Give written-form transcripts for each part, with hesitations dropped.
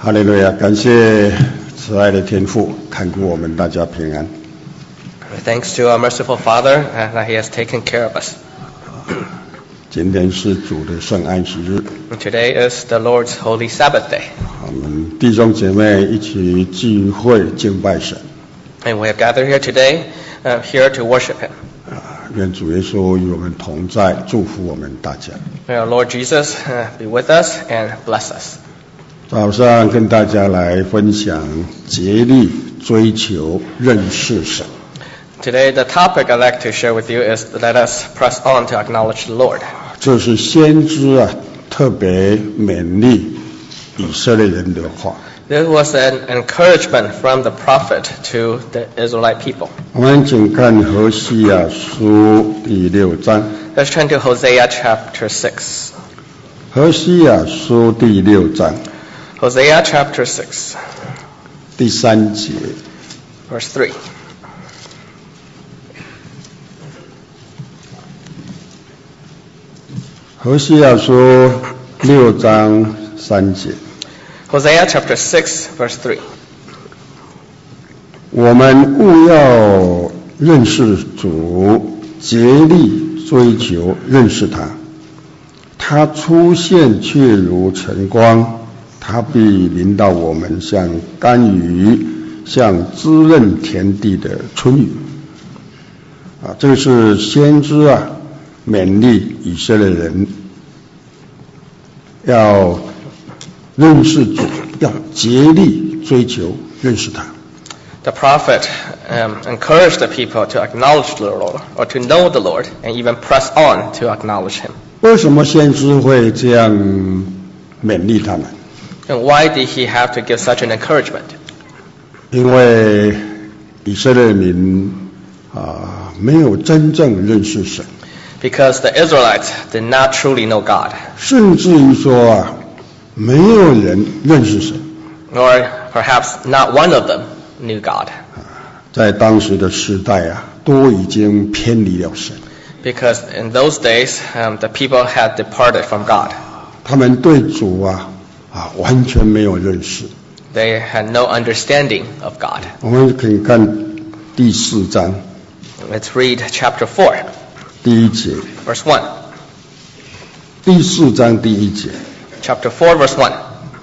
哈利路亚，感谢慈爱的天父看顾我们大家平安。 Thanks to our merciful Father that He has taken care of us. 今天是主的圣安息日。 Today is the Lord's Holy Sabbath Day. 我们弟兄姐妹一起聚会敬拜神。 And we have gathered here today, here to worship Him. 愿主耶稣与我们同在，祝福我们大家。 May our Lord Jesus be with us and bless us. 早上跟大家来分享竭力追求认识神。 Today the topic I'd like to share with you is let us press on to acknowledge the Lord. 这是先知特别勉励以色列人的话。 This was an encouragement from the prophet to the Israelite people. 我们请看何西亚书第6章。 Let's turn to Hosea chapter 6. 何西亚书第6章。 Hosea chapter 6. 第3节。 Verse 3. 何西亚书6章3节。 Hosea chapter 6 verse 3. 我们务要认识主，竭力追求认识他。他出现却如晨光，他必临到我们，像甘雨，像滋润田地的春雨。这个是先知勉励以色列人要认识主，要竭力追求认识他。 The prophet encouraged the people to acknowledge the Lord, or to know the Lord, and even press on to acknowledge Him. 为什么先知会这样勉励他们？ And why did he have to give such an encouragement? 因为以色列民没有真正认识神。 Because the Israelites did not truly know God. 甚至于说没有人认识神。 Or perhaps not one of them knew God. 在当时的时代都已经偏离了神。 Because in those days, the people had departed from God. 他们对主完全没有认识。 They had no understanding of God. 我们可以看第4章。 Let's read chapter 4. 第1节。 Verse 1. 第4章第1节。 Chapter 4 verse 1.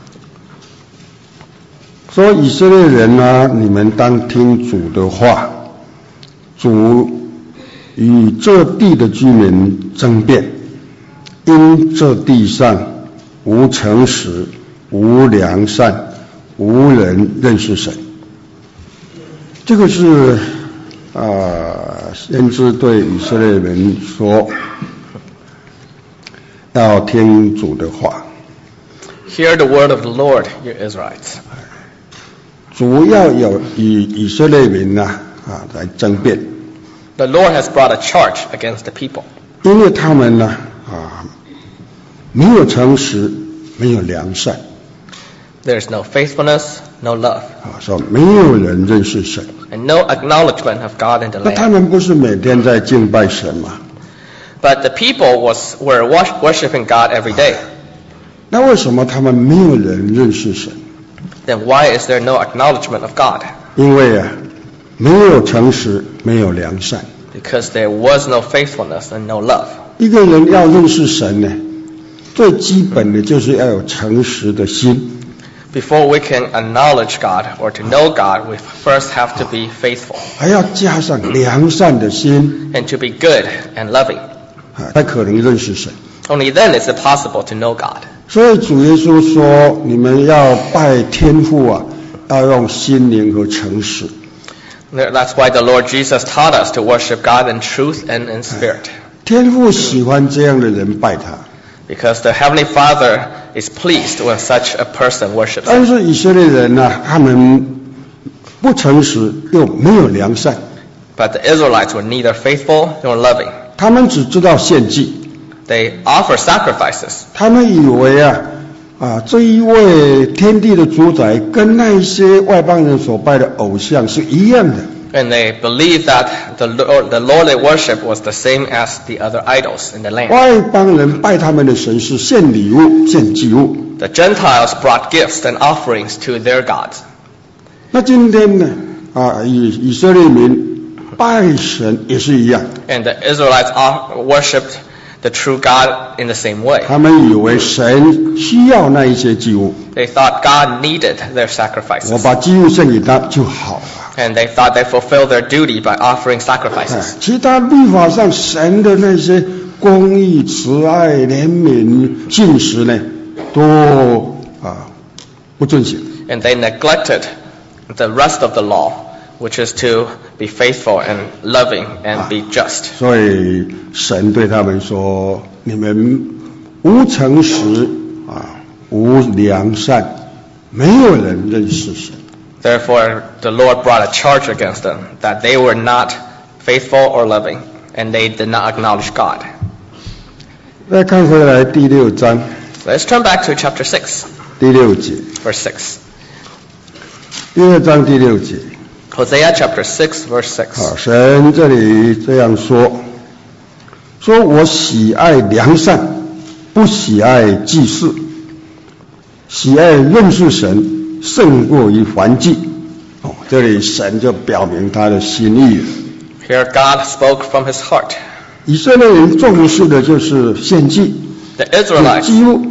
说以色列人你们当听主的话，主与这地的居民争辩，因这地上无诚实，无良善，无人认识神。这个是先知对以色列人说，要听主的话。 Hear the word of the Lord, you Israelites. 主要有与以色列民来争辩。 The Lord has brought a charge against the people. 因为他们没有诚实，没有良善。 There is no faithfulness, no love. 说没有人认识神。 And no acknowledgement of God in the 那他 land. 们不是每天在敬拜神吗？ But the people were worshiping God every day. 那为什么他们没有人认识神？ Then why is there no acknowledgement of God? 因为没有诚实，没有良善。 Because there was no faithfulness and no love. 一个人要认识神最基本的就是要有诚实的心。 Before we can acknowledge God or to know God, we first have to be faithful. 还要加上良善的心， And to be good and loving. 才可能认识神。 Only then is it possible to know God. 所以主耶稣说，你们要拜天父要用心灵和诚实。 That's why the Lord Jesus taught us to worship God in truth and in spirit. 天父喜欢这样的人拜他。 Because the Heavenly Father is pleased when such a person worships 但 Him. 是以色列人他们不诚实又没有良善， But the Israelites were neither faithful nor loving. 他们只知道献祭， They offer sacrifices. 他们以为这一位天地的主宰跟那一些外邦人所拜的偶像是一样的。 And they believed that the Lord they worship was the same as the other idols in the land. 外邦人拜他们的神是献礼物、献祭物。 The Gentiles brought gifts and offerings to their gods. 那今天呢？以色列民拜神也是一样。 And the Israelites worshipped the true God in the same way. 他们以为神需要那一些祭物， They thought God needed their sacrifices. 我把祭物献给他就好了。 And they thought they fulfilled their duty by offering sacrifices. 其他律法上神的那些公义、慈爱、怜悯、信实呢，都不遵行。 And they neglected the rest of the law, which is to be faithful and loving and be just. 所以神对他们说：“你们无诚实无良善，没有人认识神。” Therefore, the Lord brought a charge against them that they were not faithful or loving, and they did not acknowledge God. 再看回来第6章 Let's turn back to chapter 6, 第6节， verse 6. 第2章第6节。 Hosea chapter 6, verse 6. 神这里这样说：我喜爱良善，不喜爱祭祀，喜爱认识神。胜过于燔祭。这里神就表明他的心意了。 Here God spoke from his heart. 以色列人重视的就是献祭， The Israelites 祭物。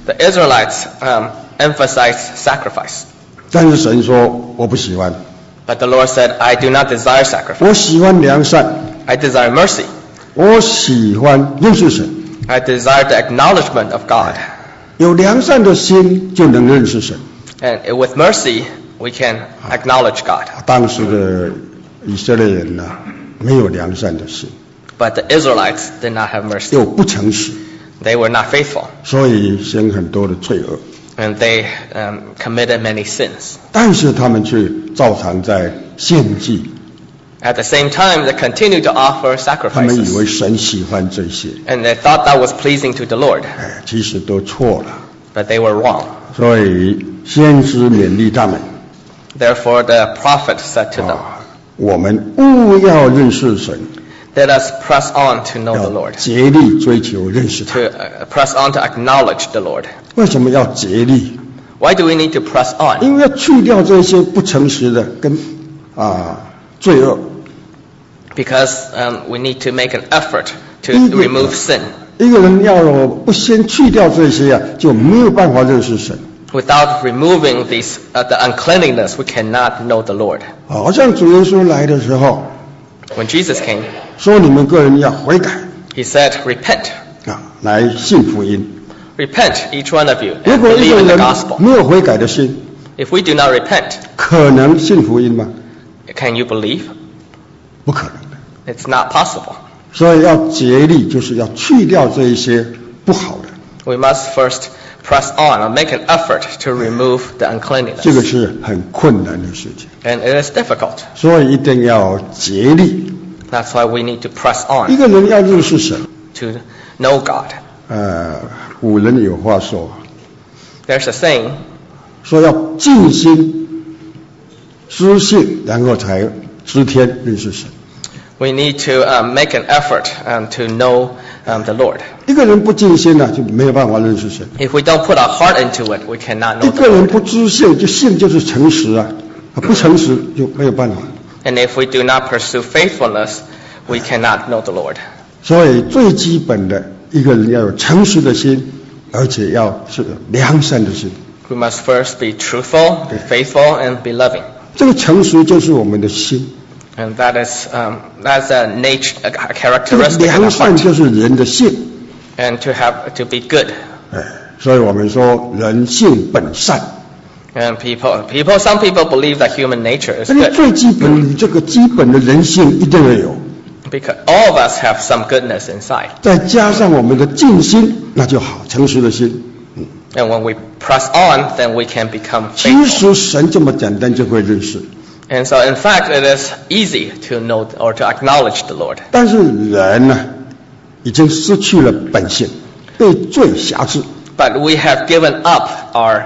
emphasized sacrifice. 但是神说我不喜欢， But the Lord said, I do not desire sacrifice. 我喜欢良善， I desire mercy. 我喜欢认识神。 I desire the acknowledgement of God. 有良善的心就能认识神。 And with mercy, we can acknowledge God. 当时的以色列人呢，没有良善的心， But the Israelites did not have mercy. 又不诚实， They were not faithful. 所以生很多的罪恶。 And they committed many sins. 但是他们却照常在献祭， At the same time, they continued to offer 他们以 sacrifices. 为神喜欢这些， And they thought that was pleasing to the Lord. 其实都错了。 But they were wrong. 所以先知勉励他们， Therefore, the prophet said to them, 我们务要认识神， Let us press on to know the 要 Lord. 竭力追求认识他。 To press on to acknowledge the Lord. 为什么要竭力？ Why do we need to press on? 因为要去掉这些不诚实的跟罪恶。 Because we need to make an effort to 第一个 remove sin. 一个人要不先去掉这些就没有办法认识神。 Without removing these the uncleanliness, we cannot know the Lord. 好像主耶稣来的时候 When Jesus came, 说你们个人要悔改 he said, Repent. 来信福音。 Repent, each one of you, 如 and 果一 believe 个 in the 人 gospel. 没有悔改的心， If we do not repent, 可能信福音吗？ can you believe? 不可能的。 It's not possible. 所以要竭力，就是要去掉这一些不好的， We must first press on and make an effort to remove the uncleanliness. 这个是很困难的事情。 And it is difficult. 所以一定要竭力。 That's why we need to press 一 on 个人要认识神， to know God. 古人有话说， There's a saying, 说要尽心知性，然后才知天认识神。 we need to make an effort to know the Lord. 一个人不尽心呢，就没有办法认识神。 If we don't put our heart into it, we cannot 一 know 个 the 人 Lord. 不知性，就性就是诚实啊，不诚实就没有办法。 And if we do not pursue faithfulness, we cannot know the Lord. 所以最基本的，一个人要有诚实的心，而且要是良善的心。 We must first be truthful, be faithful, and be loving. 这个诚实就是我们的心， And that's a nature, a 这个 characteristic of the 良善 heart. 就是人的性。 And to be good. 所以我们说人性本善。 And some people believe that human nature is 这个 good. 最基本，你这个基本的人性一定要有， Because all of us have some goodness inside. 再加上我们的尽心，那就好，诚实的心。 And when we press on, then we can become 其 faithful. 实神这么简单就会认识， And so in fact, it is easy to know or to acknowledge the Lord. 但是人呢，已经失去了本性，被罪辖制。 But we have given up our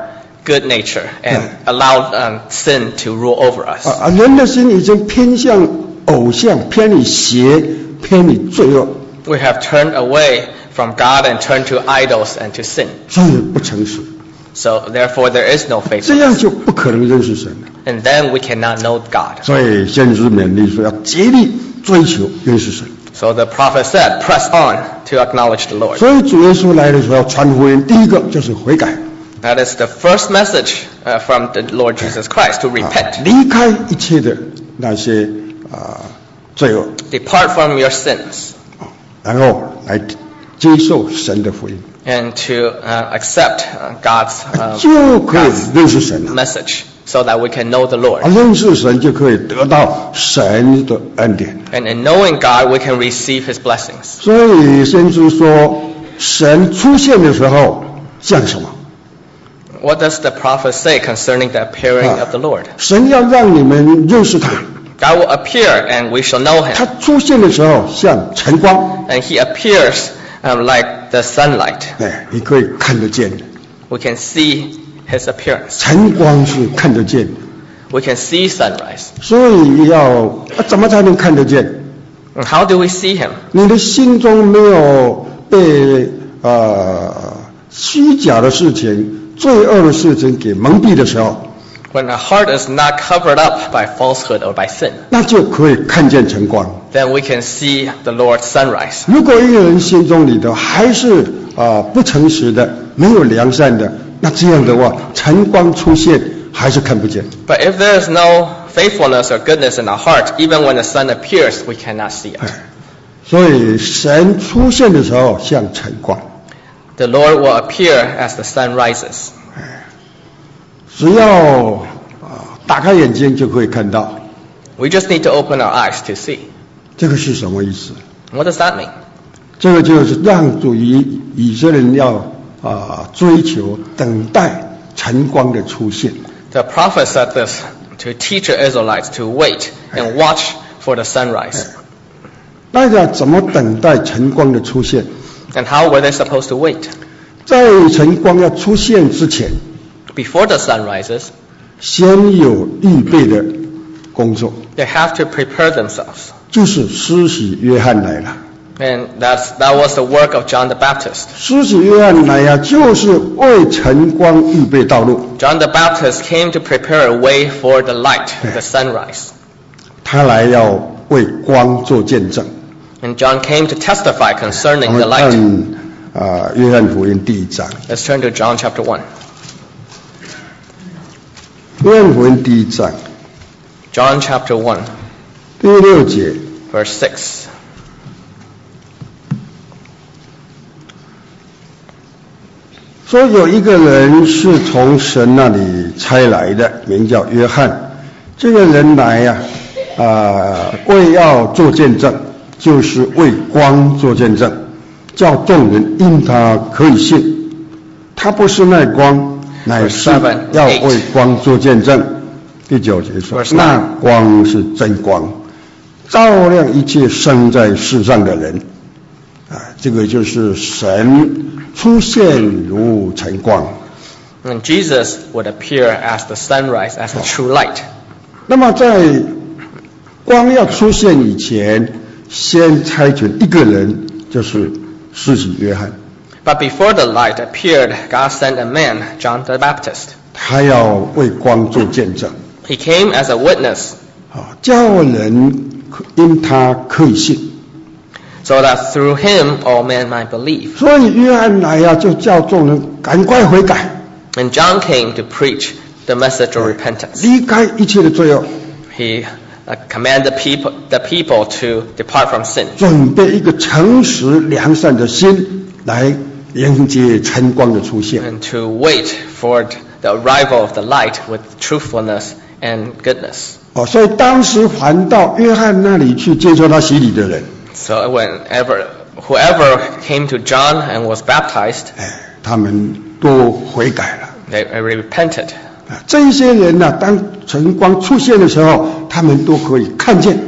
good nature and allow sin to rule over us. 人的心已经偏向偶像，偏离邪，偏离罪恶， We have turned away from God and turned to idols and to sin. 所以不诚实， So therefore there is no 这 faithfulness. 样就不可能认识神了。 And then we cannot know God. 所以先知勉励说，要竭力追求认识神。 So the prophet said, press on to acknowledge the Lord. 所以主耶稣来的时候传福音，第一个就是悔改， That is the first message from the Lord Jesus Christ, to repent. 离开一切的那些罪恶， Depart from your sins 然后来接受神的福音， and to accept God's 就可以认识神了。 message so that we can know the Lord. 认识神就可以得到神的恩典。 And in knowing God, we can receive His blessings. 所以先知说，神出现的时候像什么？ What does the prophet say concerning the appearing of the Lord? 神要让你们认识他， God will appear and we shall know 他 Him. 出现的时候像晨光， And He appears like the sunlight. 你可以看得见的。 We can see His appearance. 晨光是看得见的， We can see sunrise. 所以怎么才能看得见？ And how do we see Him? 你的心中没有被虚假的事情、罪恶的事情给蒙蔽的时候， When our heart is not covered up by falsehood or by sin, 那就可以看见晨光。 then we can see the Lord's sunrise. 如果一个人心中里头还是不诚实的、没有良善的，那这样的话，晨光出现还是看不见。 But if there is no faithfulness or goodness in our heart, even when the sun appears, we cannot see it. 所以神出现的时候像晨光， The Lord will appear as the sun rises. 只要打开眼睛就可以看到。 We just need to open our eyes to see. 这个是什么意思？ What does that mean? 这个就是让主以色列人要追求、等待晨光的出现。 The prophet said this to teach the Israelites to wait and watch for the sunrise. 大家怎么等待晨光的出现？ And how were they supposed to wait? 在晨光要出现之前， Before the sun rises, 先有预备的工作， they have to prepare themselves. 就是施洗约翰来了。 And that was the work of John the Baptist. 施洗约翰来呀，就是为晨光预备道路。 John the Baptist came to prepare a way for the light, the sunrise. 他来要为光做见证。 And John came to testify 我 concerning 们 the 看 light. 约翰福音第1章。 Let's turn to John chapter 1. 约翰福音第1章 John chapter 1, 第6节。 verse 6. 说有一个人是从神那里差来的，名叫约翰。这个人来呀，为要做见证，就是为光做见证，叫众人因他可以信。他不是那光，乃是要为光做见证。第9节说，那光是真光，照亮一切生在世上的人。这个就是神出现如晨光。 And Jesus would appear as the sunrise, as the true light. 那么在光要出现以前，先差遣一个人，就是施洗约翰。 But before the light appeared, God sent a man, John the Baptist. 他要为光做见证， He came as a witness 叫人因他可以信。 so that through him all men might believe. 所以约翰来呀，就叫众人赶快悔改， And John came to preach the message of repentance. 离开一切的罪恶， He commanded the people to depart from sin 准备一个诚实良善的心来迎接晨光的出现。 and to wait for the arrival of the light with truthfulness and goodness. 所以当时还到约翰那里去接受他洗礼的人， So whoever came to John and was baptized, 他们都悔改了。 they repented. 这些人呢，当晨光出现的时候，他们都可以看见，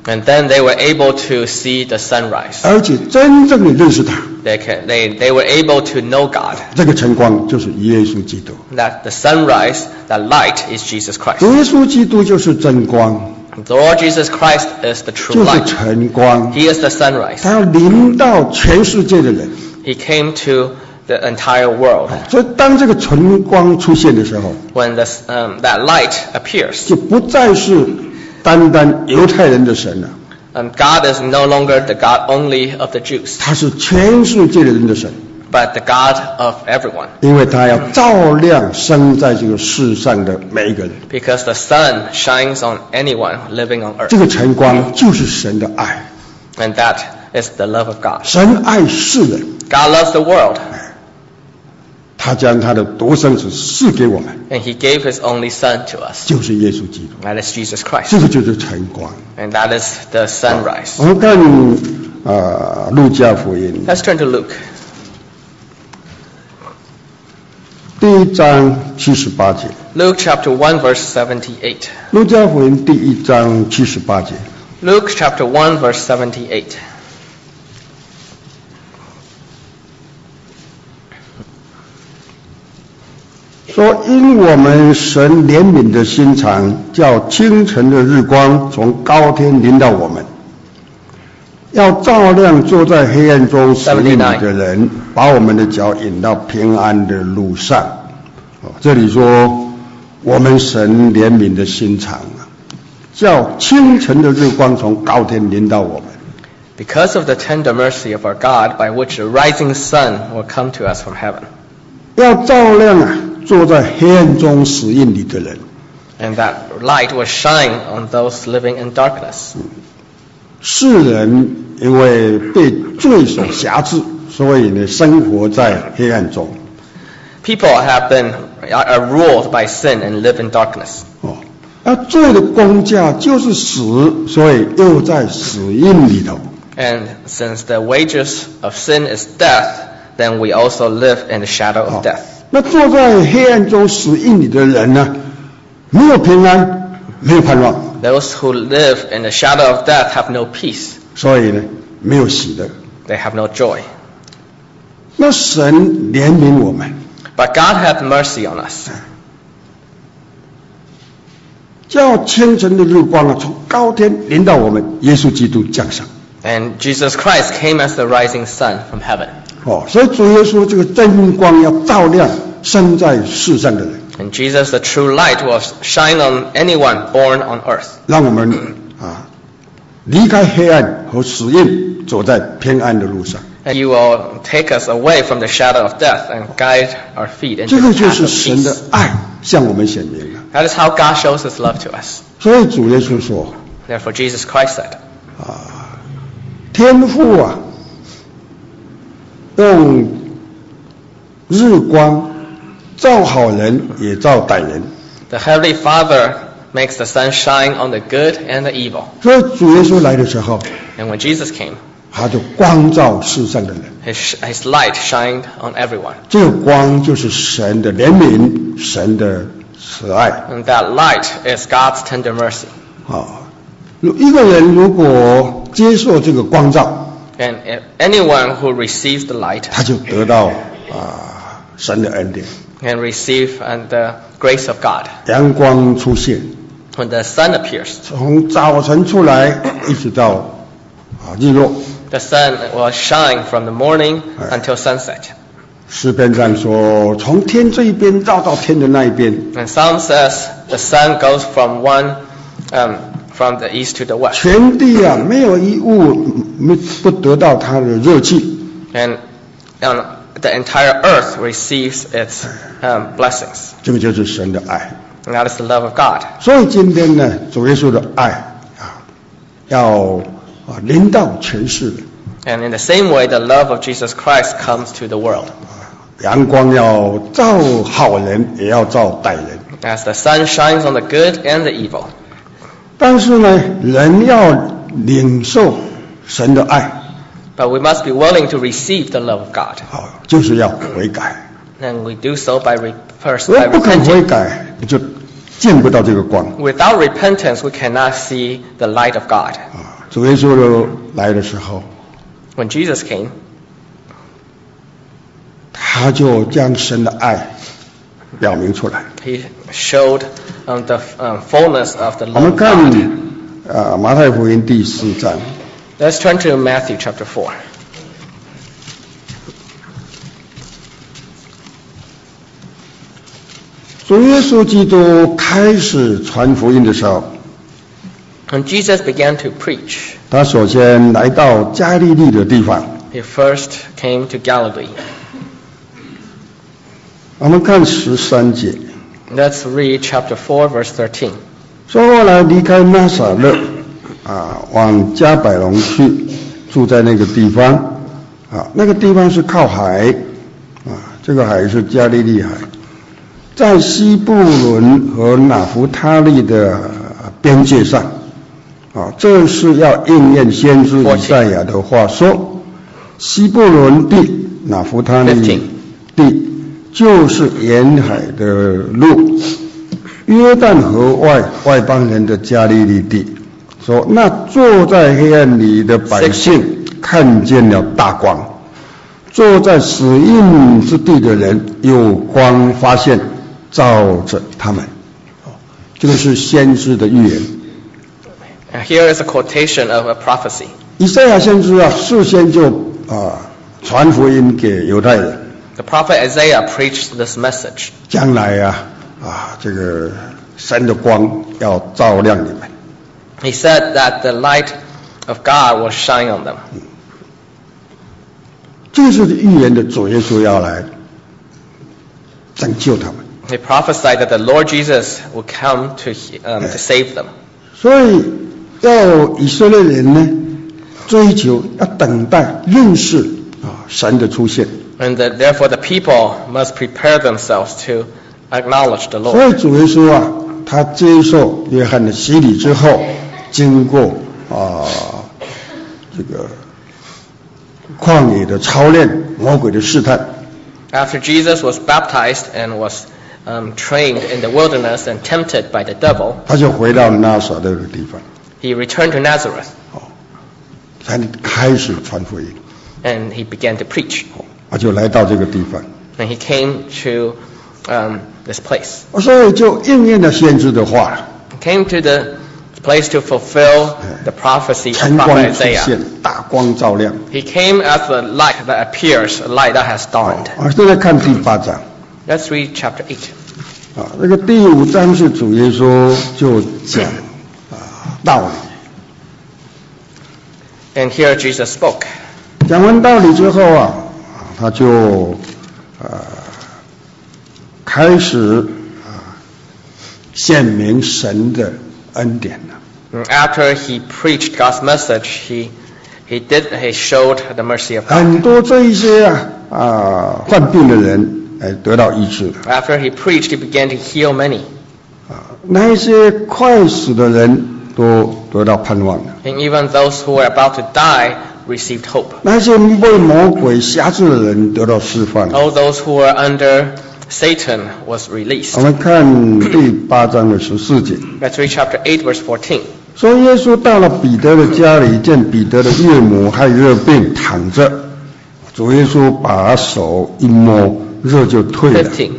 And then they were able to see the sunrise. 而且真正的认识他。 They were able to know God. 这个晨光就是耶稣基督。 That the sunrise, that light is Jesus Christ. 主耶稣基督就是真光。 The Lord Jesus Christ is the true 就是 light. 晨光。 He is the sunrise. 他要临到全世界的人。 He came to the entire world. 所以当这个晨光出现的时候， When that light appears, 就不再是单单犹太人的神了。 God is no longer the God only of the Jews, 他是全世界的人的神， but the God of everyone. 因为他要照亮生在这个世上的每一个人。 Because the sun shines on anyone living on earth. 这个晨光就是神的爱， And that is the love of God. 神爱世人， God loves the world. 他将他的独生子赐给我们， And He gave His only Son to us. 就是耶稣基督。 That is Jesus Christ. 这个就是晨光。 And that is the sunrise. 我们看路加福音 Let's turn to Luke. 第1章78节。 Luke chapter 1 verse 78. 路加福音第1章78节。 Luke chapter 1 verse 78. 说因我们神怜悯的心肠，叫清晨的日光从高天临到我们，要照亮坐在黑暗中死荫里的人，把我们的脚引到平安的路上。这里说我们神怜悯的心肠，叫清晨的日光从高天临到我们。 Because of the tender mercy of our God, by which the rising sun will come to us from heaven. 要照亮坐在黑暗中死荫里的人。 And that light will shine on those living in darkness. 世人因为被罪所辖制，所以呢生活在黑暗中。 People are ruled by sin and live in darkness. 罪的工价就是死，所以又在死荫里头。 And since the wages of sin is death, then we also live in the shadow of death. 那坐在黑暗中死荫里的人呢，没有平安，没有盼望。 Those who live in the shadow of death have no peace. 所以呢，没有喜乐。 They have no joy. 那神怜悯我们， But God hath mercy on us. 叫清晨的日光从高天临到我们，耶稣基督降生。 And Jesus Christ came as the rising sun from heaven. 所以主耶稣这个真光要照亮生在世上的人。 And Jesus, the true light, will shine on anyone born on earth. 让我们离开黑暗和死荫，走在平安的路上。 And He will take us away from the shadow of death and guide our feet into 这 the 个就 path 是 of 神的 peace. 爱向我们显明了。 That is how God shows His love to us. 所以主耶稣说 Therefore Jesus Christ said, 天父用日光照好人也照歹人。 The Heavenly Father makes the sun shine on the good and the evil. 所以主耶稣来的时候， And when Jesus came, 他就光照世上的人。 His light shined on everyone. 这个光就是神的怜悯，神的慈爱。 And that light is God's tender mercy. 一个人如果接受这个光照， And if anyone who receives the light 他就得到神的恩典。 can receive the grace of God. 阳光出现， When the sun appears, 从早晨出来一直到日落。 the sun will shine from the morning until sunset. 诗篇上说，从天这一边照到天的那一边。 And Psalm says the sun goes from from the east to the west. 全地没有一物不得到它的热气。 And the entire earth receives its blessings. 这个就是神的爱。 And that is the love of God. 所以今天呢，主耶稣的爱要临到全世人。 And in the same way, the love of Jesus Christ comes to the world. 阳光要照好人，也要照歹人。 As the sun shines on the good and the evil. 但是呢，人要领受神的爱， But we must be willing to receive the love of God. 就是要悔改。 And we do so first 如果 by 不肯悔 repenting. 改，你就见不到这个光。 Without repentance, we cannot see the light of God. 主耶稣来的时候， When Jesus came, 他就将神的爱表明出来。 he showed the fullness of the 我 love 们 of 看 God. 马太福音第4章， Let's turn to Matthew chapter 4. 主耶稣基督开始传福音的时候， When Jesus began to preach, 他首先来到加利利的地方。 he first came to Galilee. 我们看13节， Let's read chapter 4, verse 13. 说后来离开拿撒勒，往加百农去，住在那个地方，那个地方是靠海，这个海是加利利海，在西布伦和拿弗他利的边界上，这是要应验先知以赛亚的话说，西布伦地、拿弗他利地就是沿海的路，约旦河外邦人的加利利地。说那坐在黑暗里的百姓看见了大光，坐在死荫之地的人有光发现照着他们。这个是先知的预言。 Here is a quotation of a prophecy. 以赛亚先知事先就传福音给犹太人。 The prophet Isaiah preached this message. 将来这个神的光要照亮你们。 He said that the light of God will shine on them. 这是预言的主耶稣要来拯救他们。 He prophesied that the Lord Jesus will come to save them. 所以要以色列人呢，追求要等待认识神的出现。 And therefore the people must prepare themselves to acknowledge the 所 Lord. 以主耶稣他接受约翰的洗礼之后，经过这个旷野的操练，魔鬼的试探。 After Jesus was baptized and was trained in the wilderness and tempted by the devil, 他就回到拿撒勒的地方， he returned to Nazareth 才开始传福音， and he began to preach. 他就来到这个地方， And he came to this place. 所以就应验了先知的话， He came to the place to fulfill the prophecy of 晨光 prophet 出 Isaiah. 现，大光照亮。 He came as the light that appears, a light that has dawned. 现在看第8章。 Let's read chapter 8. 那个第5章是主耶稣就讲道理， And here Jesus spoke. 讲完道理之后他就开始显明神的恩典了。 And after he preached God's message, he showed the mercy of God. 很多这一些患病的人得到医治了。 After he preached, he began to heal many. 那一些快死的人都得到盼望了。 And even those who were about to die received hope. 那些被魔鬼辖制的人得到释放。 All those who were under Satan was released. 我们看第8章的14节。 Let's read chapter 8, verse 14. 说耶稣到了彼得的家里，见彼得的岳母害热病躺着，主耶稣把手一摸，热就退了。 15.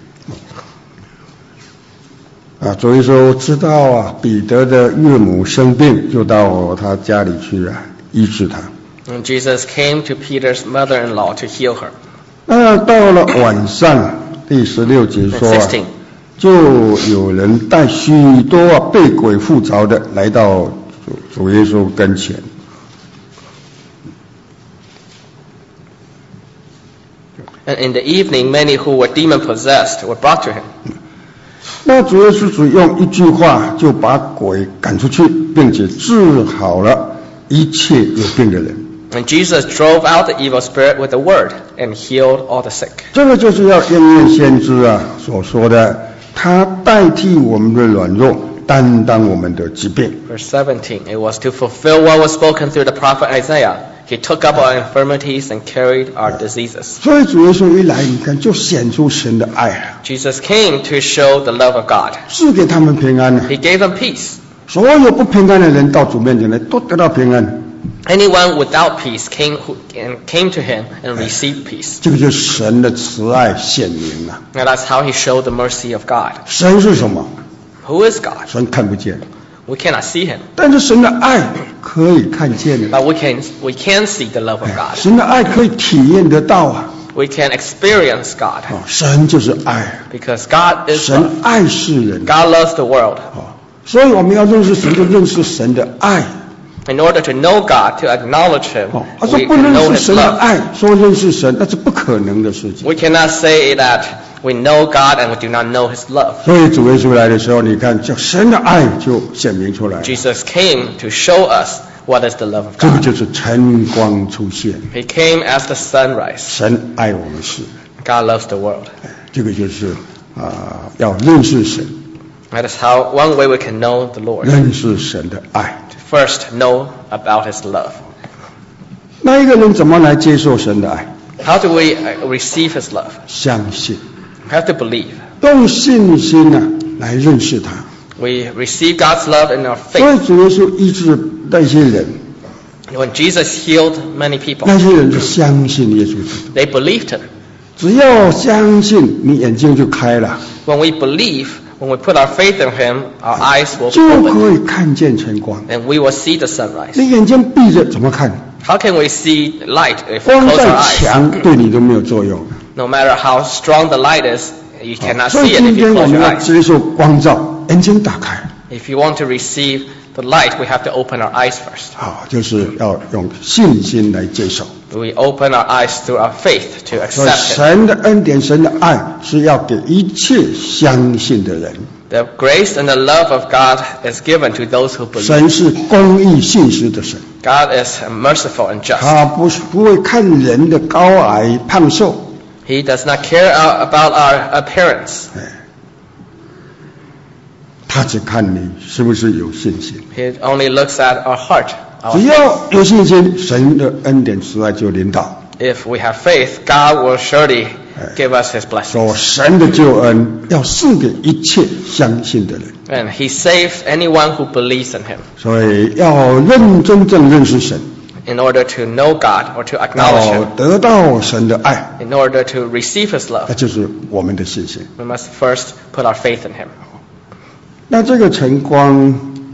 主耶稣知道彼得的岳母生病，就到他家里去医治他。 And Jesus came to Peter's mother-in-law to heal her. 到了晚上，第16节说 16. 就有人带许多被鬼附着的来到主耶稣跟前。 And in the evening, many who were demon-possessed were brought to him. 那主耶稣只用一句话就把鬼赶出去，并且治好了一切有病的人。 And Jesus drove out the evil spirit with a word and healed all the sick. 这个就是要应验先知所说的，他代替我们的软弱，担当我们的疾病。 Verse 17, it was to fulfill what was spoken through the prophet Isaiah. He took up our infirmities and carried our diseases. 所以主耶稣一来，你看就显出神的爱， Jesus came to show the love of God. 赐给他们平安。 He gave them peace. 所有不平安的人到主面前来，都得到平安。 Anyone without peace came to him and received peace. 这个就是神的慈爱显明了。 And that's how he showed the mercy of God. 神是什么？ Who is God? 神看不见， We cannot see him, 但是神的爱可以看见的。 but we can see the love of God. 神的爱可以体验得到啊！ We can experience God 神就是爱， because God is 神 love. 爱世人。 God loves the world. 所以我们要认识神，就认识神的爱。 In order to know God, to acknowledge Him, 他说 we 不 can 认 know 识 His 神的 love. 爱，说认识神，那是不可能的事情。 We cannot say that we know God and we do not know His love. 所以主耶稣来的时候，你看，叫神的爱就显明出来， Jesus came to show us what is the love of 这个 God. 就是晨光出现。 He came as the sunrise. 神爱我们世人， God loves the world. 这个就是要认识神， That is how one way we can know the Lord. 认识神的爱。 First, know about His love. 那一个人怎么来接受神的爱？ How do we receive His love? 相信， We have to believe. 用信心来认识他。 We receive God's love in our 所 faith. 以主耶稣医治那些人， When Jesus healed many people, 那些人就相信耶稣基督。 they believed Him. 只要相信，你眼睛就开了， When we believe, when we put our faith in Him, our eyes will 就 open 可以看见晨光。 and we will see the sunrise. 你眼睛闭着怎么看？ How can we see light if we 光 close our 再 eyes? 强对你都没有作用。 No matter how strong the light is, you cannot 所以 see it 今 if you 天我 close 们 your 要 eyes. 接受光照，眼睛打开。 If you want to receive the light, we have to open our eyes first. 好，就是要用信心来接受。 We open our eyes through our faith to 所以 accept Him. 神的恩典、神的爱是要给一切相信的人。 The grace and the love of God is given to those who believe. 神是公义信实的神， God is merciful and just. 他不会看人的高矮胖瘦， He does not care about our appearance. 他只看你是不是有信心。 He only looks at our heart. 只要有信心，神的恩典慈爱就临到。 If we have faith, God will surely give us His 说 blessings. 神的救恩要赐给一切相信的人， And He saves anyone who believes in Him. 所以要真正认识神， In order to know God or to acknowledge 要 Him, 得到神的爱， in order to receive His 那 love, 就是我们的信心。 we must first put our faith in Him. 那这个晨光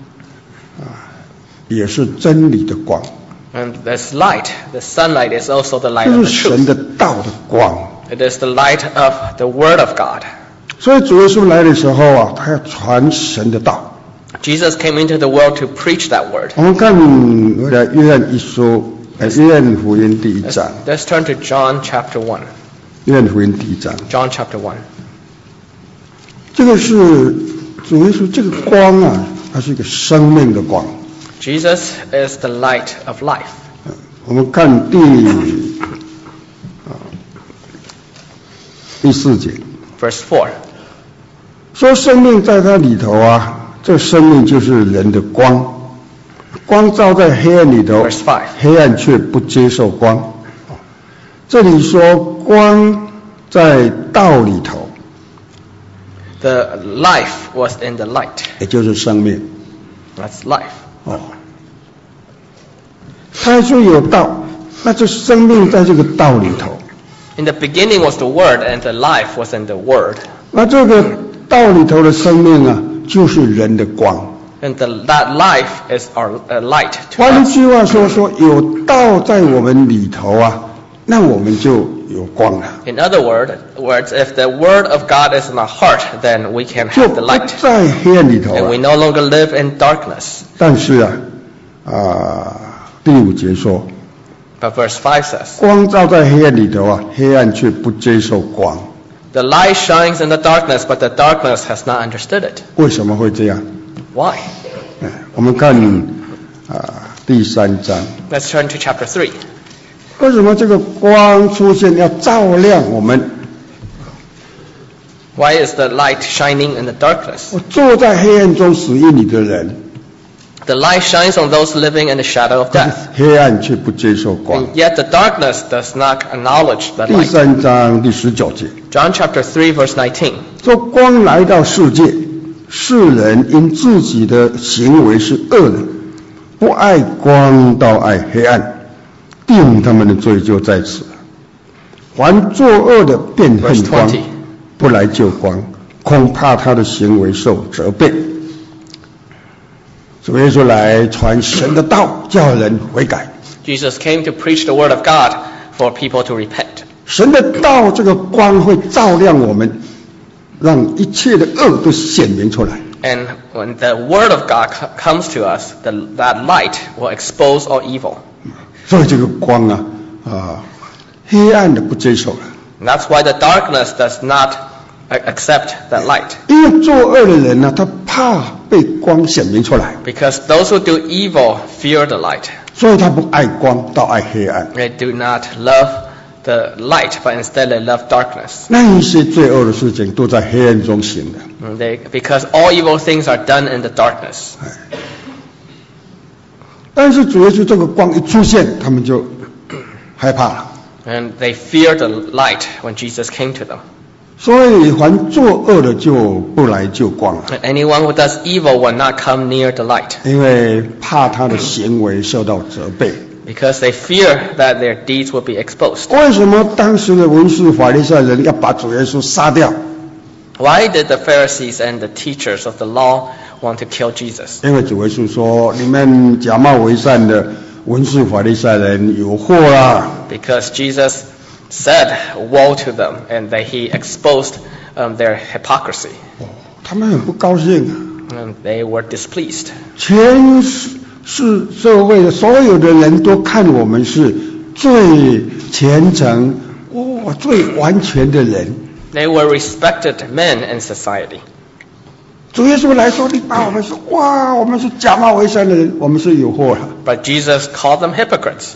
也是真理的光， And this light, the sunlight, is also the light 就 of 是 the 神 truth. 的道的光。 It is the light of the Word of God. 所以主耶稣来的时候他要传神的道。 Jesus came into the world to preach that Word. 我们看回来约翰一书，约翰福音第1章， Let's turn to John chapter 1. 约翰福音第1章， John chapter 1. 这个是主耶稣这个光它是一个生命的光。 Jesus is the light of life. 我们看第4节， Verse 4. 说生命在它里头这生命就是人的光，光照在黑暗里头 Verse 5. 黑暗却不接受光。这里说光在道里头， The life was in the light. 也就是生命。 That's life. 他说有道，那这生命在这个道里头。 In the beginning was the Word, and the life was in the Word. 那这个道里头的生命就是人的光。 And that life is our light to 换一 us. 句话说有道在我们里头那我们就有光了， In other words, if the Word of God is in our heart, then we can 就 have 不 the light. 在黑暗里头 And we no longer live in darkness. 但是第5节说， But verse 5 says, 光照在黑暗里头黑暗却不接受光。 The light shines in the darkness, but the darkness has not understood it. 为什么会这样？ Why? 我们看第3章， Let's turn to chapter 3. 为什么这个光出现要照亮我们？ Why is the light shining in the darkness? 我坐在黑暗中死荫里的人， The light shines on those living in the shadow of death. 黑暗却不接受光。 And yet the darkness does not acknowledge the 第 light. 3章第19节， John chapter 3 verse 19. 说光来到世界， 世人因自己的行为是恶的，不爱光，倒爱黑暗，定他们的罪就在此。凡作恶的便恨光，不来就光，恐怕他的行为受责备。主耶稣来传神的道，叫人悔改。 Jesus came to preach the word of God for people to repent. 神的道这个光会照亮我们，让一切的恶都显明出来。 And when the word of God comes to us, that light will expose all evil. 所以这个光黑暗的不接受了。 And that's why the darkness does not accept that light. 因为作恶的人呢，他怕被光显明出来。 Because those who do evil fear the light. 所以他不爱光，倒爱黑暗。 They do not love the light, but instead they love darkness. 那一些罪恶的事情都在黑暗中行的。 Because all evil things are done in the darkness. 但是主耶稣这个光一出现，他们就害怕了。 And they feared the light when Jesus came to them. 所以凡作恶的就不来就光了。 Anyone who does evil will not come near the light. 因为怕他的行为受到责备。 Because they fear that their deeds will be exposed. 为什么当时的文士法利赛人要把主耶稣杀掉？ Why did the Pharisees and the teachers of the law want to kill Jesus? 因为主耶稣说：“你们假冒为善的文士法利赛人有祸啦。” Because Jesus said, "Woe to them," and that he exposed their hypocrisy. 他们很不高兴。 And they were displeased. 全是社会的所有的人都看我们是最虔诚、最完全的人。 They were respected men in society. 主耶稣来说，你把我们说，我们是假冒为善的人，我们是有祸了。 But Jesus called them hypocrites.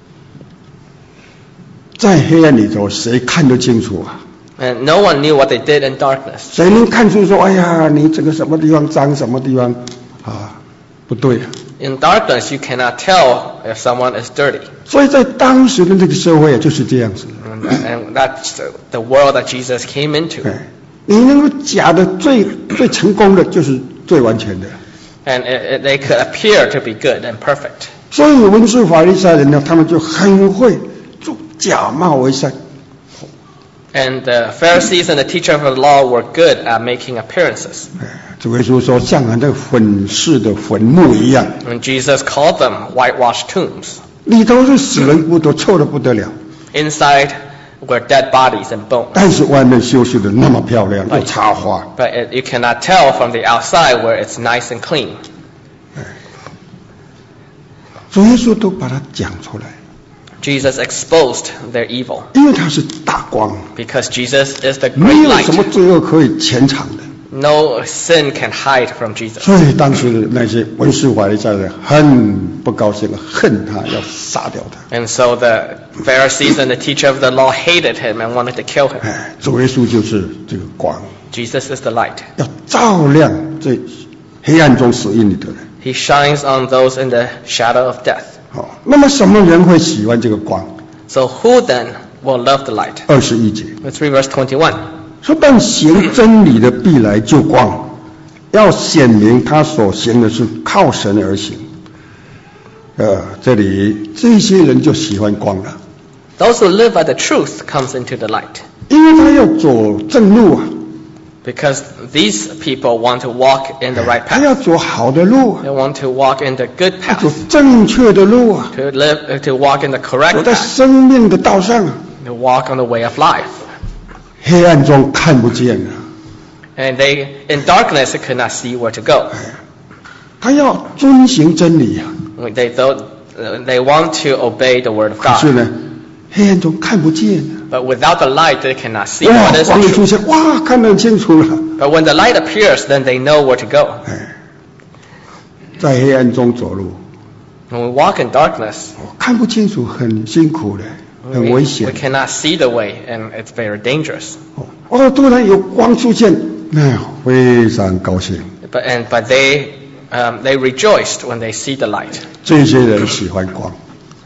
在黑暗里头，谁看得清楚啊？ And no one knew what they did in darkness. 谁能看出说，哎呀，你这个什么地方脏，什么地方不对啊？ In darkness, you cannot tell if someone is dirty. 所以在当时的这个社会就是这样子。 And that's the world that Jesus came into. 你能够假的最成功的，就是最完全的。 And they could appear to be good and perfect. 所以文士法利赛人呢，他们就很会做假冒为善。 And the Pharisees and the teacher of the law were good at making appearances. 主耶稣说，像那粉饰的坟墓一样。 And Jesus called them whitewashed tombs. 里头是死人骨头，臭得不得了。 Inside were dead bodies and bones. 但是外面修饰的那么漂亮，有插花。 But you cannot tell from the outside where it's nice and clean. 主耶稣都把它讲出来。 Jesus exposed their evil. 因为他是大光。 Because Jesus is the 没 great 有什么 light. 罪恶可以潜藏的。 No sin can hide from Jesus. 所以当时的那些文士法利赛人很不高兴，恨他，要杀掉他。 And so the Pharisees and the teacher of the law hated him and wanted to kill him. 主耶稣就是这个光， Jesus is the light. 要照亮这黑暗中死荫里的人。 He shines on those in the shadow of death. 好，那么什么人会喜欢这个光 So who then will love the light? ？21节 Let's read verse 21. 说：“但行真理的必来就光，要显明他所行的是靠神而行。”这里这些人就喜欢光了， Those who live by the truth comes into the light. 因为他要走正路啊， Because these people want to walk in the right 他 path. 要走好的路啊， They want to walk in the good 他走 path. 正确的路啊， To walk in the 走 correct 在 path. 生命的道上啊。 To walk on the way of life. 黑暗中看不见啊， And they, in darkness, they could not see where to go. 他要遵行真理啊， They want to obey the word of 可是 God. 呢，黑暗中看不见啊。 But without the light, they cannot see 哇 what，is 光一 the 出 truth. 现，哇，看得很清楚了。 But when the light appears, then they know where to go. 在黑暗中走路， When we walk in darkness, 看不清楚，很辛苦的，很危 we 险。 cannot see the way, and it's very dangerous. 突然有光出现，非常高兴。 But they rejoiced when they see the light. 这些人喜欢光，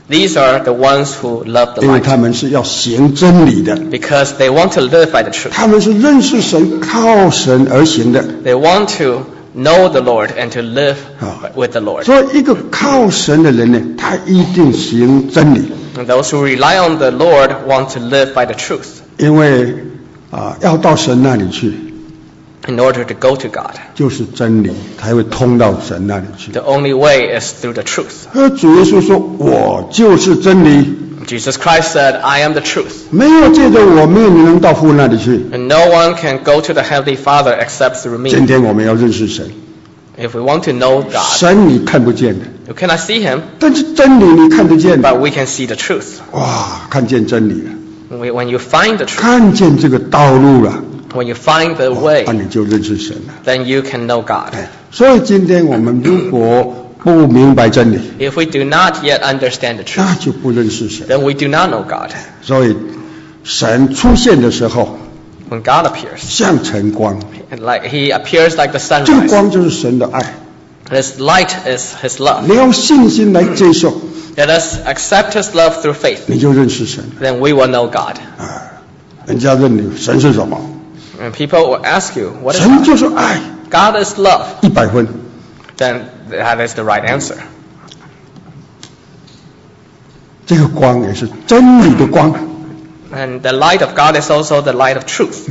These are the ones who love the 因为 light 他们是要行真理的， because they want to live by the truth. 他们是认识神、靠神而行的。 They want to know the Lord and to live Ah. with the Lord. 所以一个靠神的人呢，他一定行真理， And those who rely on the Lord want to live by the truth 因为要到神那里去， in order to go to God. 就是真理才会通到神那里去。 The only way is through the truth. 而主耶稣说：“我就是真理， Jesus Christ said, I am the truth. 没有借着我，没有人能到父那里去。 And no one can go to the Heavenly Father except through ” me. 今天我们要认识神， If we want to know God, 神你看不见的， you cannot see Him, 但是真理你看得见的。 but we can see the truth. 哇，看见真理了， When you find the truth, 看见这个道路了， when you find the way, 那你就认识神了。 then you can know God. 所以今天我们如果不明白真理， If we do not yet understand the 那 truth, 就不认识神。 then we do not know God. 所以神出现的时候， When God appears, 像晨光， and like He appears like the 这个 sunrise. 光就是神的爱。 His light is His love. 你用信心来接受， Let us accept His love through faith. 你就认识神了。 Then we will know God. 人家问你神是什么？ And people will ask you, what is 神 God? 就是爱 God is love. ，100分。 Then that is the right answer. 这个光也是真理的光。 And the light of God is also the light of truth.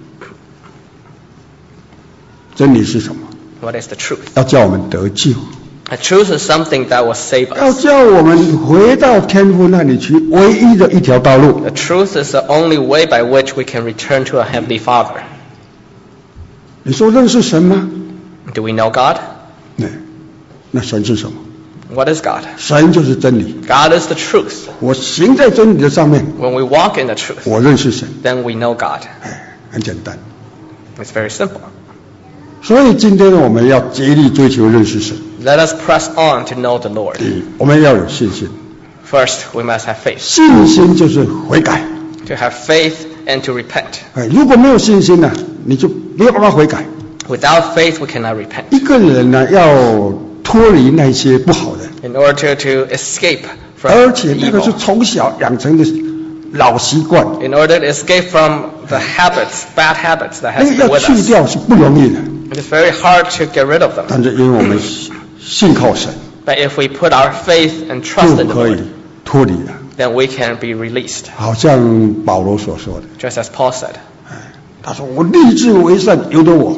真理是什么？ What is the truth? 要叫我们得救， The truth is something that will save 要 us. 叫我们回到天父那里去，唯一的一条道路。 The truth is the only way by which we can return to our Heavenly Father. 你说认识神吗？ Do we know God? 那神是什么？ What is God? 神就是真理。 God is the truth. 我行在真理的上面， When we walk in the truth, 我认识神。 then we know God. 很简单。 It's very simple. 所以今天我们要竭力追求认识神。 Let us press on to know the Lord. 我们要有信心， First, we must have faith. 信心就是悔改。 To have faith and to repent. 如果没有信心呢，你就没有办法悔改。 Without faith, we cannot repent. 一个人呢，要脱离那些不好的， In order to escape 而 from 且那个是 evil. 从小养成的老习惯， In order to escape from the habits, bad habits that 那 has 个 been 要 with 去 us. 掉是不容易的。 It is very hard to get rid of them. 但是因为我们信靠神， But if we put our faith and trust 就 in the 可以 Lord, 脱离了。 then we can be released. 好像保罗所说的， Just as Paul said, 他说：“我立志为善，由得我，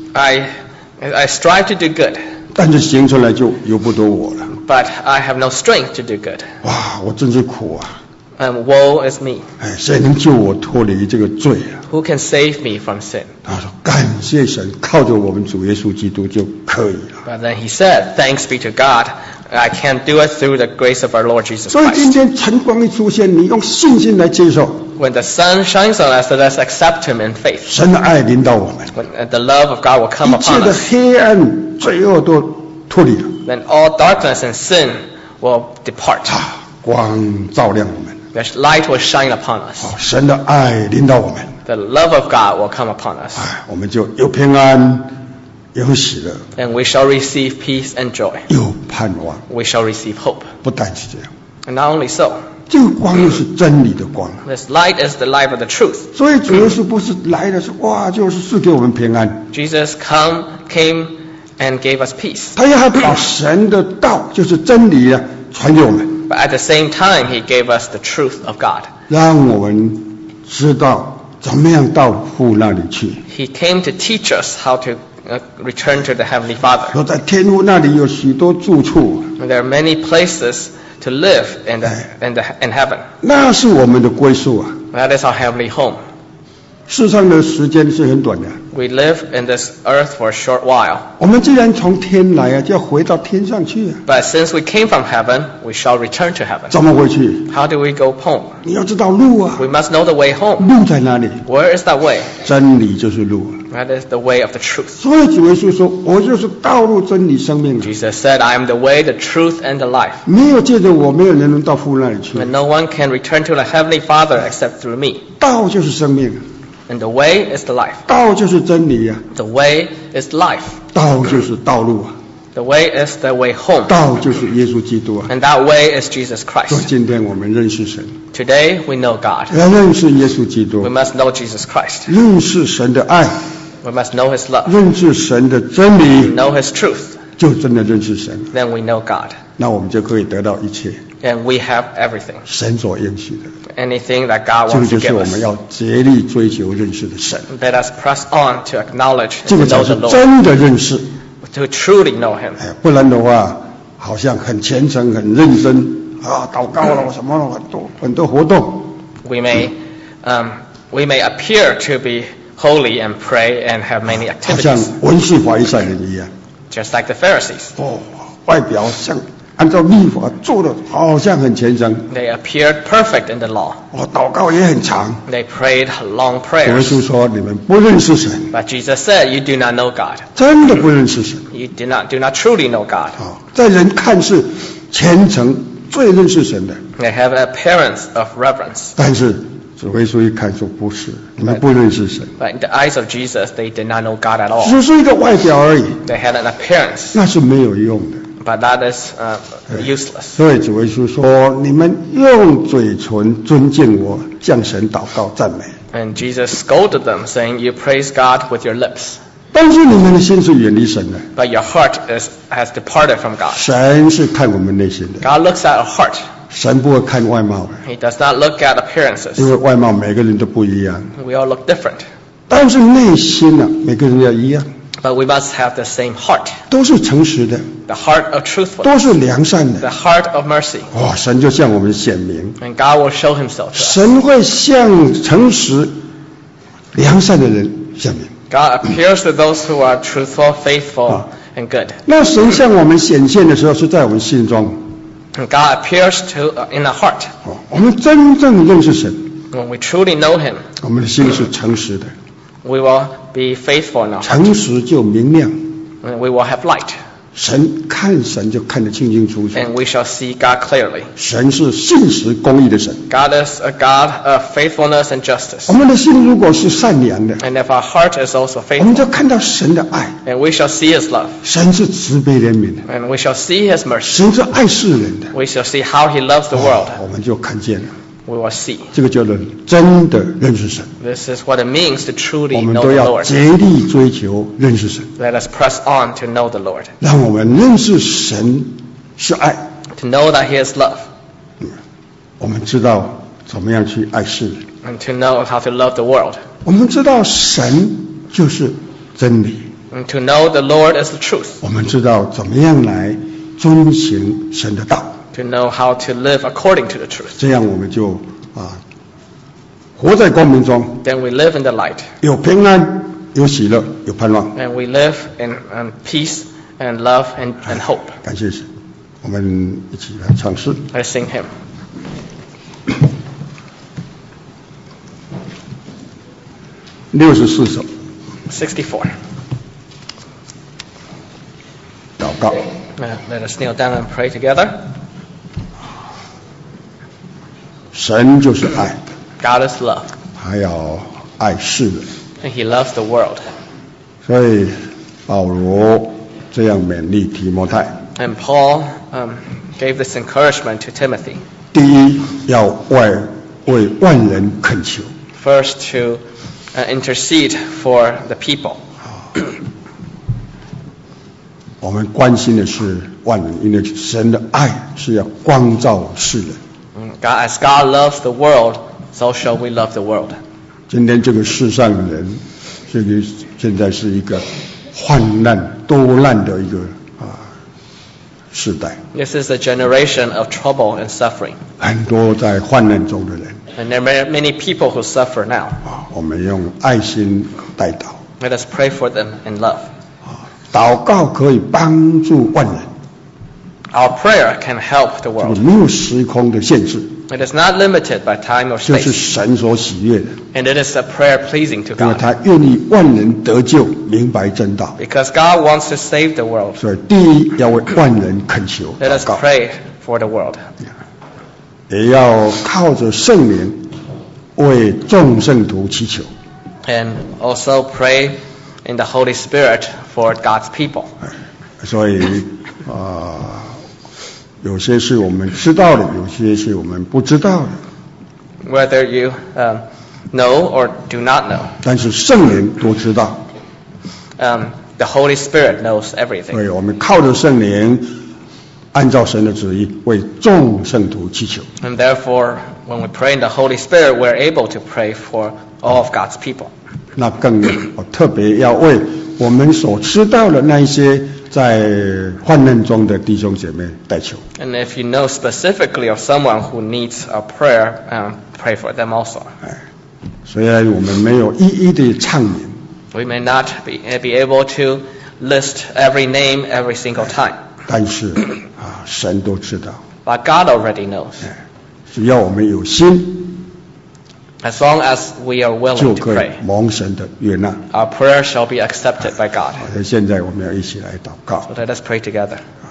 I strive to do good, 但是行出来就由不得我了。 but I have no strength to do good. 哇，我真是苦啊！ And woe is me. 谁能救我脱离这个罪啊？ Who can save me from sin? 他说：感谢神，靠着我们主耶稣基督就可以了。 But then he said, thanks be to God, I can do it through the grace of our Lord Jesus 所以今 Christ. 天晨光一出现，你用信心来接受 When the sun shines on us, let us accept him in faith. 神的爱临到我们， When the love of God will come 一切 upon 的 us, 黑暗、罪恶都脱离了， then all darkness and sin will depart. 光照亮我们， The light will shine upon us. 神的爱临到我们， The love of God will come upon us. 我们就有平安，有喜乐， And we shall receive peace and joy. 有盼望。 We shall receive hope. 不但是这样， And not only so, 这个光又是真理的光。 this light is the light of the truth. 所以主耶稣不是来的是哇，就是赐给我们平安， Jesus came and gave us peace. 他要把神的道，就是真理啊，传给我们， But at the same time, he gave us the truth of God. 让我们知道怎么样到父那里去。 He came to teach us how to return to the Heavenly Father. 说在天父那里有许多住处， And there are many places to live in heaven. 那是我们的归宿啊。 That is our heavenly home. 世上的时间是很短的， We live in this earth for a short while. 我们既然从天来啊，就要回到天上去啊。 But since we came from heaven, we shall return to heaven. 怎么回去？ How do we go home? 你要知道路啊， We must know the way home. 路在哪里？ Where is that way? 真理就是路啊。 That is the way of the truth. 所以主耶稣说：“我就是道路、真理、生命啊。 Jesus said, I am the way, the truth, and the life. 没有借着我，没有人能到父那里去。 And no one can return to the Heavenly Father except through me. 道就是生命， And the way is the life. 道就是真理啊， The way is life. 道就是道路啊。 The way is the way home. 道就是耶稣基督啊。 And that way is Jesus 所以 Christ. 今天我们认识神， Today we know God. 要认识耶稣基 We 督， must know Jesus Christ. 认识神的爱， We must know His love. 认识神的真理， Know His truth. 就真的认识神。 Then we know God. 那我们就可以得到一切 And we have everything. 神所应许的。 Anything that God 这个 wants 就 to 是 give 我们 us. 要竭力追求认识的神， Let us press on to acknowledge 这 and 个 to 才 know 是 the Lord. 真的认识。 To truly know Him. 哎，不然的话，好像很虔诚、很认真啊，祷告了什么了，很多活动。 We may appear to be holy and pray and have many 好像 activities, 文士法利赛人一样， just like the Pharisees. 哦，外表像按照律法做的，好像很虔诚， They appeared perfect in the law. 哦，祷告也很长。 They prayed long 耶 prayers. 稣说：“你们不认识神， But Jesus said, you do not know God. 真的不认识神 You do not truly know God. 啊！在人看是虔诚，最认识神的， They have an appearance of reverence. 但是主耶稣一看说不是，你们不认识神， But in the eyes of Jesus, they did not know God at all. 只是一个外表而已， They had an appearance, 那是没有用的。” but that is useless. 所以主耶稣说：“你们用嘴唇尊敬我，向神祷告赞美， And Jesus scolded them, saying, you praise God with your lips, 但是你们的心是远离神的。 but your heart has departed from God. 神是看我们内心的， God looks at our heart. 神不会看外貌的， He does not look at appearances. 因为外貌每个人都不一样， We all look different. 但是内心啊，每个人要一样， But we must have the same heart, 都是诚实的， the heart of truthfulness, 都是良善 the 的。 heart of mercy. 哇，神就向我们显明， And God will show Himself to us. 神会向诚实、良善的人显明。 God appears to those who are truthful, faithful, and good. 那神向我们显现的时候，是在我们心中。 And God appears in our heart. 哦，我们真正认识神， When we truly know Him, 我们的心是诚实的， we will be faithful in our heart. 诚实就明亮。 And we will have light. 神就看得清清楚楚。 And we shall see God clearly. 神是信实公义的神。 God is a God of faithfulness and justice. 我们的心如果是善良的， And if our heart is also 我们 faithful, 就看到神的爱。 and we shall see His love. 神是慈悲怜悯的， And we shall see His mercy. 神是爱世人的。 We shall see how He loves the world. 我们就看见了， We will see. 这个叫做真的认识神。 This is what it means to 我 truly 们 know 都 the 要 Lord. 竭力追求认识神， Let us press on to know the Lord. 让我们认识神是爱， To know that He is love. 我们知道怎么样去爱世人， And to know how to love the world. 我们知道神就是真理， And to know the Lord is the truth. 我们知道怎么样来遵行神的道， To know how to live according to the truth. 这样我们就活在光明中， Then we live in the light. 有平安，有喜乐，有盼望。 And we live in peace and love and hope. 感谢神，我们一起来唱诗。 Let's sing Him. 64首， 64. 祷告。 Let us kneel down and pray together. 神就是爱， God is love. 还要爱世人， And He loves the world. 所以保罗这样勉励提摩太： And Paul gave this encouragement to Timothy. 第一，要为万人恳求； First, to intercede for the people. 我们关心的是万人，因为神的爱是要光照世人。 As God loves the world, so shall we love the world. 今天这个世上的人，现在是一个患难多难的一个时代， This is a generation of trouble and suffering. 很多在患难中的人 And there are many people who suffer now. 我们用爱心代祷， Let us pray for them in love. 祷告可以帮助万人， Our prayer can help the 这个 world. 没有时空的限制， It is not limited by time or 就是 space. 神所喜悦的， And it is a prayer pleasing to 因为 God. 他愿意万人得救，明白真道。 Because God wants to save the world. 所以第一要为万人恳求 Let 祷 us 告， pray for the world. 也要靠着圣灵为众圣徒祈求。 And also pray in the Holy Spirit for God's people. 所以有些是我们知道的，有些是我们不知道的。 Whether you know or do not know. 但是圣灵都知道。 The Holy Spirit knows everything. 所以我们靠着圣灵，按照神的旨意为众圣徒祈求。 And therefore, when we pray in the Holy Spirit, we're able to pray for all of God's people. 那更我特别要为我们所知道的那一些在患难中的弟兄姐妹代求。 And if you know specifically of someone who needs a prayer, pray for them also. 虽然我们没有一一的唱名， We may not be able to list every name every single time. 但是神都知道。 But God already knows. 只要我们有心， As long as we are 就 willing to 可以 pray, 蒙神的悦纳。 our prayer shall be accepted by God. 现在我们要一起来祷告。 So let us pray together.